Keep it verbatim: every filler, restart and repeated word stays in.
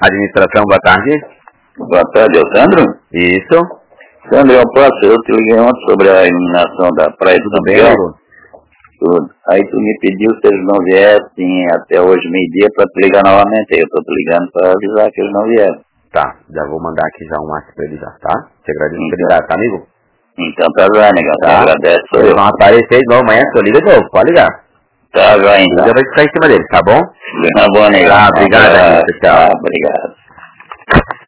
Administração, boa tarde. Boa tarde, Sandro. Isso. Sandro, eu posso, eu te liguei ontem sobre a iluminação da Praia do Tudo bem, Miguel. amigo? Tudo. Aí tu me pediu se eles não viessem até hoje meio-dia para te ligar novamente. Aí eu tô te ligando para avisar que eles não vieram. Tá, já vou mandar aqui já um WhatsApp pra eles já, tá? Te agradeço por Então. ligar, tá, amigo? Então tá já, negão. Tá. Te agradeço. Eles Eu. vão aparecer igual amanhã, tu liga de novo, pode ligar. Tá já, Eu então. já vou ficar em cima deles, tá bom? Tá bom, negão. Tá, obrigado, Tá, amigo. Tchau. tá, obrigado.